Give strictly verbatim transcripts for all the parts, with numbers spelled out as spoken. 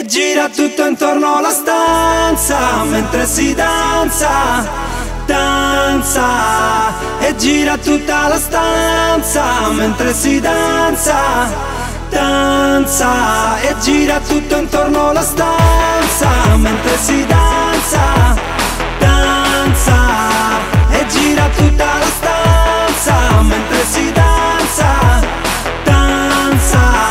E gira tutto intorno alla stanza mentre si danza, danza. E gira tutta la stanza mentre si danza, danza. E gira tutto intorno alla stanza mentre si danza, danza. E gira tutta la stanza mentre si danza, danza.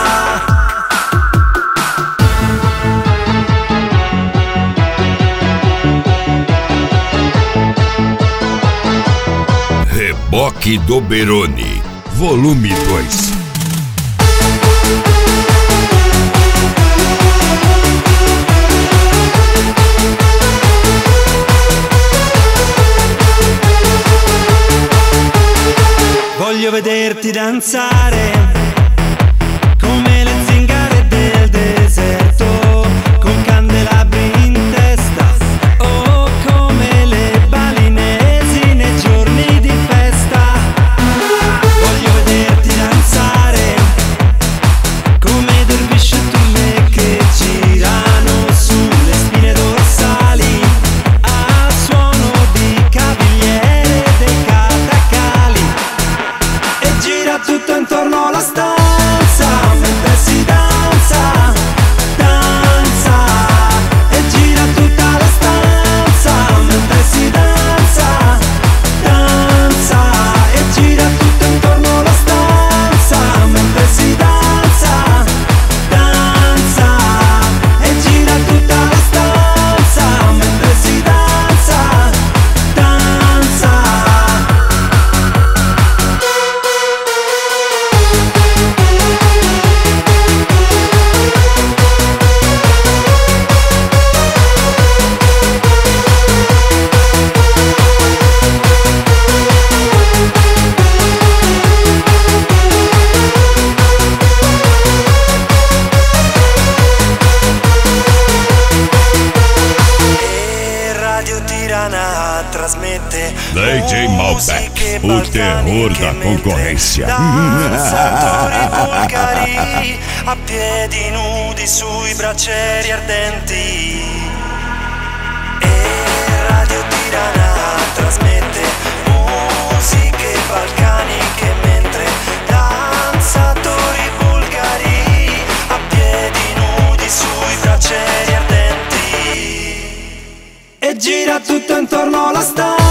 Reboque do Beroni, volume dois. Voglio vederti danzare come le zingare del deserto, con candelabri in testa, o come le balinesi nei giorni di festa. Voglio vederti danzare come dervisci e turme che girano sulle spine dorsali al suono di cavigliere dei catacali. E gira tutto intorno alla stanza mentre si danza, danza. E gira tutta la stanza mentre si danza, danza. E gira tutto intorno alla stanza mentre si danza, danza. E gira tutta la stanza mentre si danza, danza. E Radio Tirana trasmette D J Malbec, o terror da concorrência. danzatori bulgari a piedi nudi sui braccieri ardenti. E Radio Tirana trasmette musiche balcaniche mentre danzatori bulgari a piedi nudi sui braccieri ardenti. E gira tutto intorno alla stanza